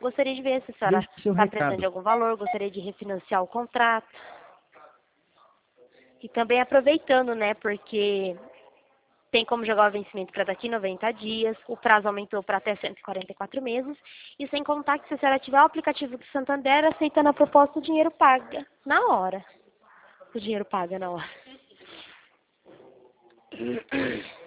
Gostaria de ver se a senhora Deixe seu está precisando recado. de algum valor, gostaria de refinanciar o contrato. E também aproveitando, né, porque tem como jogar o vencimento para daqui 90 dias, o prazo aumentou para até 144 meses, e sem contar que se a senhora tiver o aplicativo do Santander, aceitando a proposta, o dinheiro paga na hora. O dinheiro paga na hora.